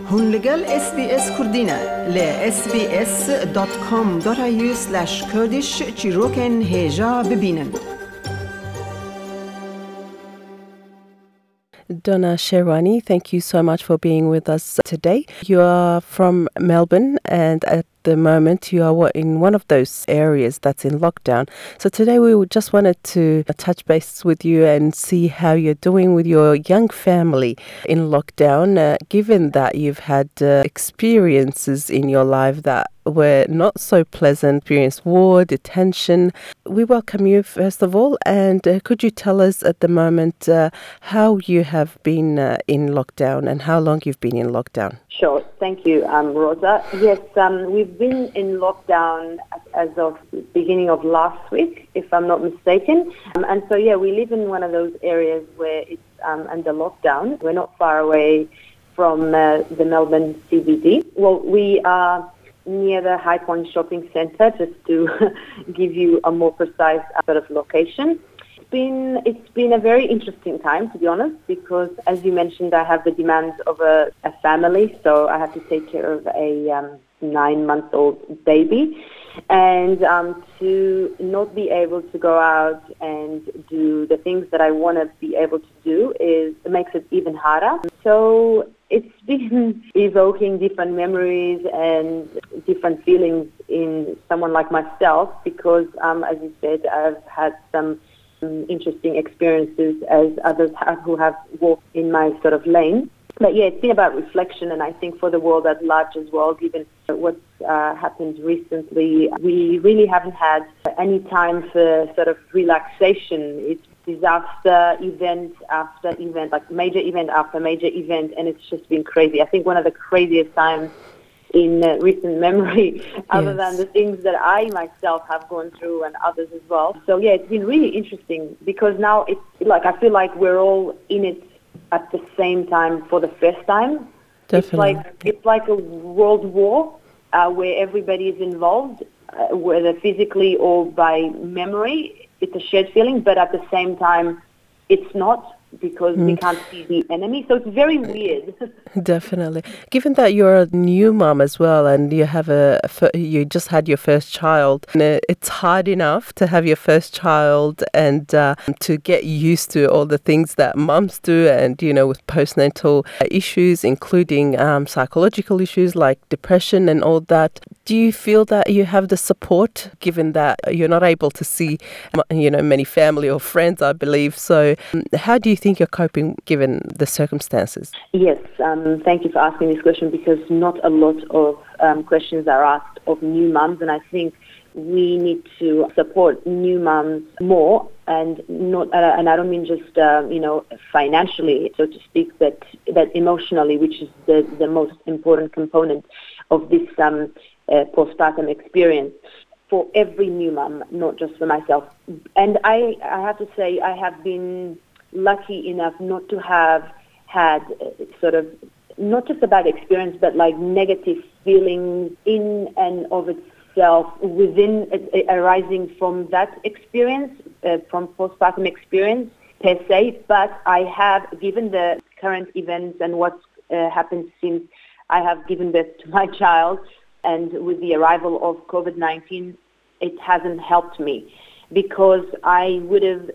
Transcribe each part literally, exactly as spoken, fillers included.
هون لگل اس بی اس کردینه ل اس بی اس دات کام دات ای یو سلش کردیش چیروکن هجا ببینن. Donna Sherwani, thank you so much for being with us today. You are from Melbourne, and at the moment you are in one of those areas that's in lockdown. So today we just wanted to touch base with you and see how you're doing with your young family in lockdown, uh, given that you've had uh, experiences in your life that were not so pleasant, experienced war, detention. We welcome you first of all, and uh, could you tell us at the moment uh, how you have been uh, in lockdown and how long you've been in lockdown? Sure, thank you, um, Rosa. Yes, um, we've been in lockdown as of the beginning of last week, if I'm not mistaken. Um, and so, yeah, we live in one of those areas where it's um, under lockdown. We're not far away from uh, the Melbourne C B D. Well, we are near the High Point Shopping Centre, just to give you a more precise sort of location. It's been, it's been a very interesting time, to be honest, because as you mentioned, I have the demands of a, a family, so I have to take care of a um, nine-month-old baby. And um, to not be able to go out and do the things that I want to be able to do is it makes it even harder. So it's been evoking different memories and different feelings in someone like myself because, um, as you said, I've had some um, interesting experiences as others have who have walked in my sort of lane. But yeah, it's been about reflection, and I think for the world at large as well, given what's uh, happened recently, we really haven't had any time for sort of relaxation. It's disaster event after event, like major event after major event, and it's just been crazy. I think one of the craziest times in uh, recent memory, other yes. than the things that I myself have gone through and others as well. So yeah, it's been really interesting because now it's like I feel like we're all in it at the same time for the first time. Definitely. It's like it's like a world war uh, where everybody is involved, uh, whether physically or by memory. It's a shared feeling, but at the same time, it's not because mm. we can't see the enemy. So it's very weird. Definitely. Given that you're a new mom as well, and you have a you just had your first child, and it's hard enough to have your first child and uh, to get used to all the things that mums do, and you know, with postnatal issues, including um, psychological issues like depression and all that. Do you feel that you have the support, given that you're not able to see, you know, many family or friends, I believe? So, how do you think you're coping given the circumstances? Yes, um, thank you for asking this question because not a lot of um, questions are asked of new mums, and I think we need to support new mums more, and not, uh, and I don't mean just uh, you know financially, so to speak, but that emotionally, which is the the most important component of this um, uh, postpartum experience for every new mum, not just for myself. And I, I have to say, I have been lucky enough not to have had uh, sort of not just a bad experience, but like negative feelings in and of itself within uh, arising from that experience, uh, from postpartum experience per se. But I have, given the current events and what's uh, happened since I have given birth to my child, and with the arrival of COVID nineteen, it hasn't helped me because I would have,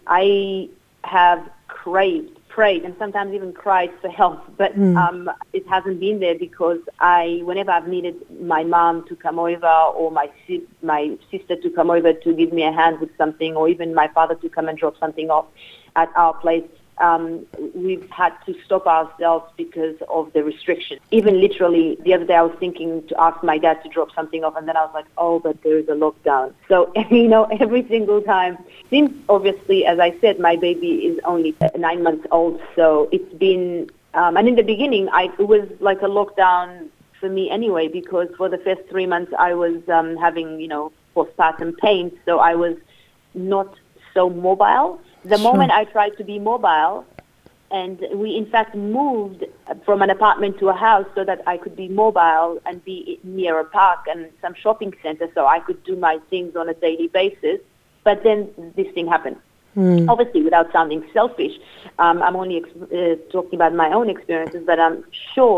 I have craved, prayed, and sometimes even cried for help, but mm. um, it hasn't been there because I, whenever I've needed my mom to come over or my si- my sister to come over to give me a hand with something, or even my father to come and drop something off at our place, um, we've had to stop ourselves because of the restriction. Even literally, the other day I was thinking to ask my dad to drop something off, and then I was like, oh, but there is a lockdown. So, you know, every single time, since obviously, as I said, my baby is only nine months old, so it's been, um, and in the beginning, I, it was like a lockdown for me anyway, because for the first three months I was um, having, you know, postpartum pain, so I was not so mobile. The sure. moment I tried to be mobile, and we in fact moved from an apartment to a house so that I could be mobile and be near a park and some shopping center so I could do my things on a daily basis. But then this thing happened. Mm. Obviously, without sounding selfish, um, I'm only ex- uh, talking about my own experiences, but I'm sure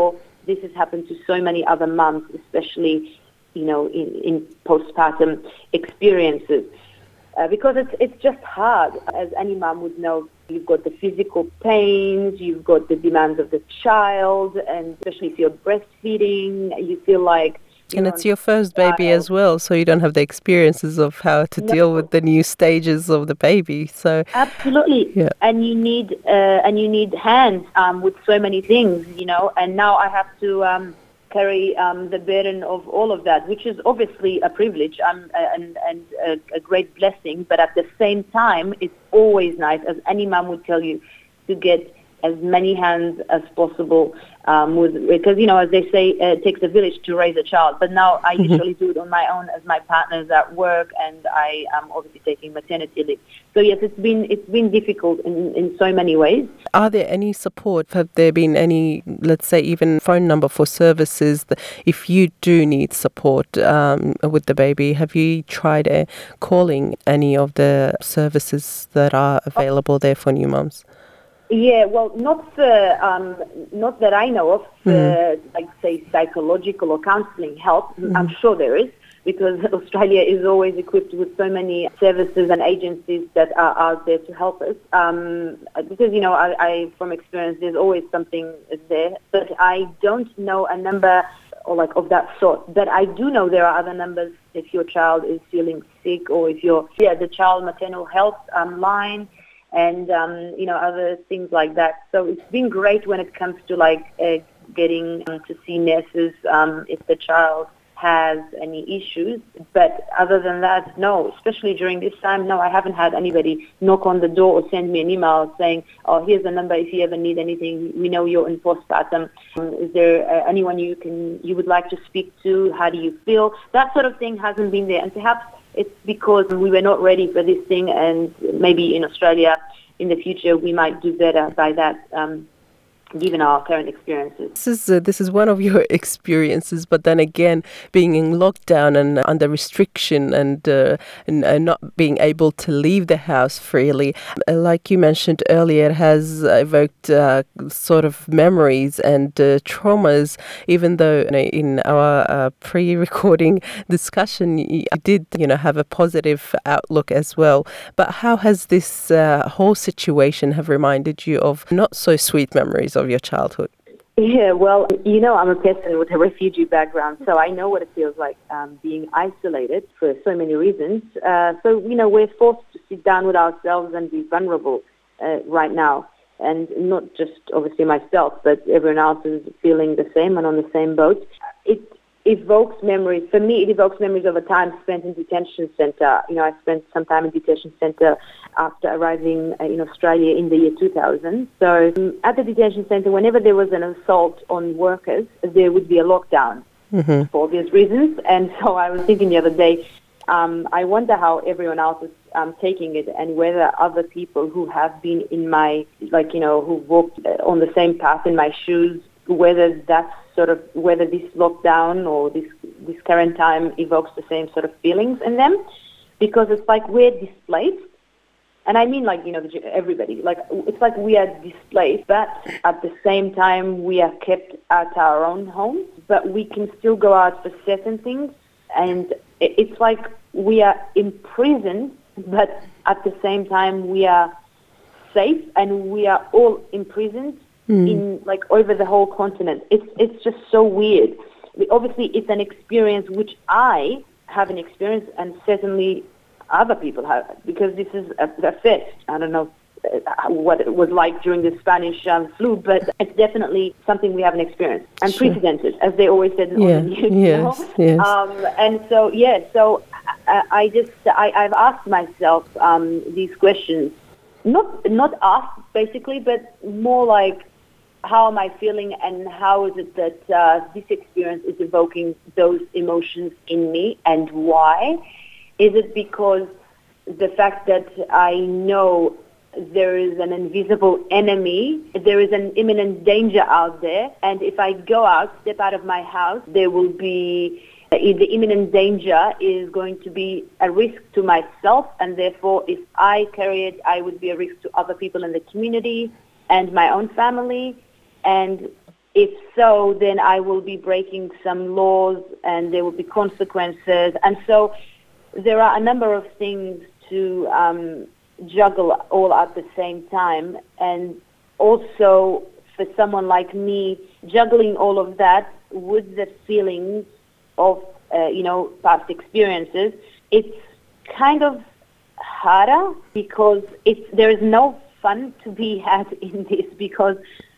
this has happened to so many other mums, especially, you know, in, in postpartum experiences. Uh, because it's it's just hard. As any mum would know, you've got the physical pains, you've got the demands of the child, and especially if you're breastfeeding, you feel like... And it's your first baby as well, so you don't have the experiences of how to No. deal with the new stages of the baby. So Absolutely. Yeah. And you need uh, and you need hands um, with so many things, you know. And now I have to um, carry um, the burden of all of that, which is obviously a privilege um, and, and a, a great blessing. But at the same time, it's always nice, as any mum would tell you, to get as many hands as possible, um, with, because, you know, as they say, uh, it takes a village to raise a child. But now I Mm-hmm. usually do it on my own, as my partner's at work, and I am obviously taking maternity leave. So yes, it's been it's been difficult in, in so many ways. are there any support? Have there been any, let's say, even phone number for services that if you do need support um, with the baby? Have you tried uh, calling any of the services that are available there for new mums? Yeah, well, not for, um, not that I know of, for, like, say, psychological or counselling help. I'm sure there is, because Australia is always equipped with so many services and agencies that are out there to help us. Um, because, you know, I, I, from experience, there's always something there. But I don't know a number or like of that sort. But I do know there are other numbers if your child is feeling sick, or if you're, yeah, the child maternal health um, line, and, um, you know, other things like that. So it's been great when it comes to, like, uh, getting um, to see nurses um, if the child has any issues. But other than that, no, especially during this time, no, I haven't had anybody knock on the door or send me an email saying, oh, here's the number if you ever need anything. We know you're in postpartum. Um, is there uh, anyone you can you would like to speak to? How do you feel? That sort of thing hasn't been there. And perhaps it's because we were not ready for this thing, and maybe in Australia in the future we might do better by that, um, given our current experiences. This is uh, this is one of your experiences, but then again, being in lockdown and under restriction and, uh, and uh, not being able to leave the house freely, uh, like you mentioned earlier, it has evoked uh, sort of memories and uh, traumas. Even though, you know, in our uh, pre-recording discussion, you did, you know, have a positive outlook as well. But how has this uh, whole situation have reminded you of not so sweet memories of your childhood? Yeah, well, you know, I'm a person with a refugee background, so I know what it feels like um, being isolated for so many reasons. Uh, so, you know, we're forced to sit down with ourselves and be vulnerable uh, right now. And not just, obviously, myself, but everyone else is feeling the same and on the same boat. It evokes memories. For me, it evokes memories of a time spent in detention centre. You know, I spent some time in detention centre after arriving uh, in Australia in the year two thousand. So um, at the detention centre, whenever there was an assault on workers, there would be a lockdown Mm-hmm. for obvious reasons. And so I was thinking the other day, um, I wonder how everyone else is um, taking it, and whether other people who have been in my, like, you know, who walked on the same path in my shoes, whether that's sort of, whether this lockdown or this this current time evokes the same sort of feelings in them, because it's like we're displaced, and I mean, like, you know, everybody, like, it's like we are displaced, but at the same time we are kept at our own homes, but we can still go out for certain things, and it's like we are imprisoned, but at the same time we are safe, and we are all imprisoned in, like, over the whole continent. It's it's just so weird. Obviously, it's an experience which I haven't experienced, and certainly other people have, because this is a, a first. I don't know uh, what it was like during the Spanish um, flu, but it's definitely something we haven't experienced. Unprecedented, as they always said Yeah, on the news. yes, You know? yes. Um, and so, yeah, so I, I just, I, I've asked myself um, these questions. Not, not asked, basically, but more like, how am I feeling, and how is it that uh, this experience is evoking those emotions in me, and why? Is it because the fact that I know there is an invisible enemy, there is an imminent danger out there, and if I go out, step out of my house, there will be, uh, the imminent danger is going to be a risk to myself, and therefore if I carry it, I would be a risk to other people in the community and my own family. And If so, then I will be breaking some laws and there will be consequences. And so there are a number of things to um, juggle all at the same time. And also for someone like me, juggling all of that with the feelings of, uh, you know, past experiences, it's kind of harder because it's, there is no fun to be had in this, because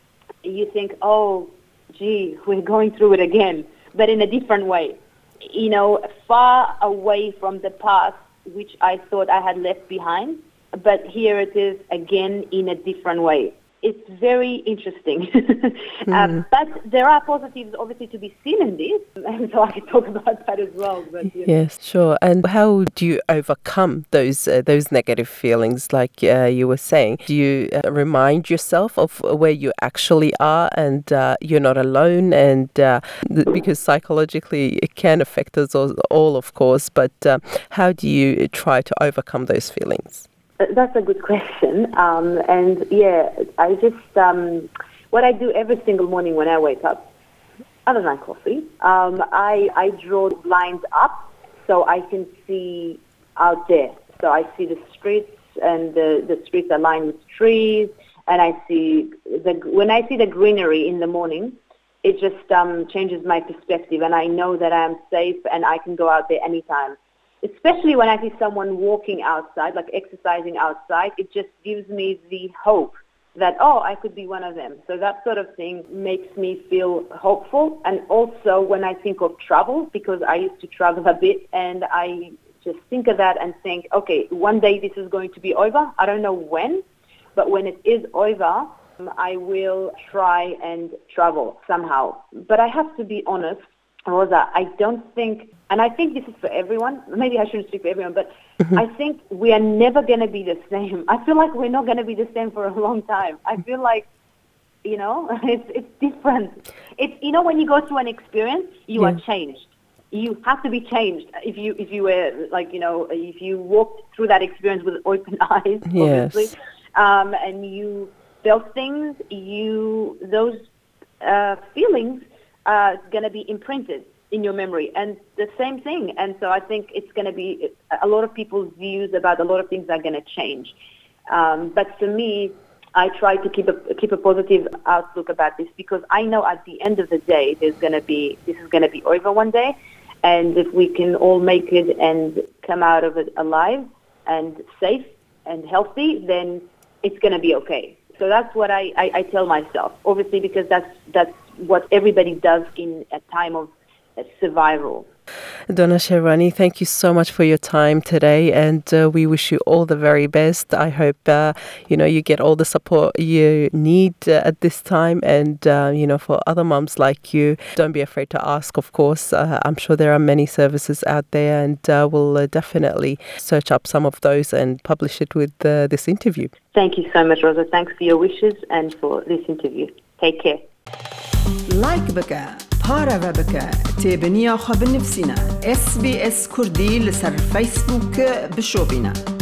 you think, oh, gee, we're going through it again, but in a different way, you know, far away from the past, which I thought I had left behind, but here it is again in a different way. It's very interesting. mm. um, but there are positives, obviously, to be seen in this, and so I can talk about that as well. But, you know. Yes, sure. And how do you overcome those uh, those negative feelings, like uh, you were saying? Do you uh, remind yourself of where you actually are, and uh, you're not alone? And uh, th- because psychologically it can affect us all, all of course, but uh, how do you try to overcome those feelings? That's a good question. Um, and yeah, I just, um, what I do every single morning when I wake up, other than coffee, um, I, I draw blinds up so I can see out there. So I see the streets, and the, the streets are lined with trees, and I see, the when I see the greenery in the morning, it just um, changes my perspective, and I know that I'm safe and I can go out there anytime. Especially when I see someone walking outside, like exercising outside, it just gives me the hope that, oh, I could be one of them. So that sort of thing makes me feel hopeful. And also when I think of travel, because I used to travel a bit, and I just think of that and think, okay, one day this is going to be over. I don't know when, but when it is over, I will try and travel somehow. But I have to be honest, Rosa, I don't think, and I think this is for everyone, maybe I shouldn't speak for everyone, but mm-hmm. I think we are never going to be the same. I feel like we're not going to be the same for a long time. I feel like, you know, it's it's different. It's, you know, when you go through an experience, you yeah. are changed. You have to be changed. If you, if you were, like, you know, if you walked through that experience with open eyes, yes. obviously, um, and you felt things, you, those uh, feelings, Uh, going to be imprinted in your memory, and the same thing. And so I think it's going to be, a lot of people's views about a lot of things are going to change. Um, but for me, I try to keep a keep a positive outlook about this, because I know at the end of the day, there's going to be this is going to be over one day, and if we can all make it and come out of it alive and safe and healthy, then it's going to be okay. So that's what I, I, I tell myself, obviously, because that's that's what everybody does in a time of uh, survival. Donna Sherwani, thank you so much for your time today, and uh, we wish you all the very best. I hope uh, you know you get all the support you need uh, at this time, and uh, you know for other mums like you, don't be afraid to ask. Of course, uh, I'm sure there are many services out there, and uh, we'll uh, definitely search up some of those and publish it with uh, this interview. Thank you so much, Rosa. Thanks for your wishes and for this interview. Take care. لايك بك بارا بك تابنيا خبر نفسنا اس بي اس كردي لسر فيسبوك بشوبنا.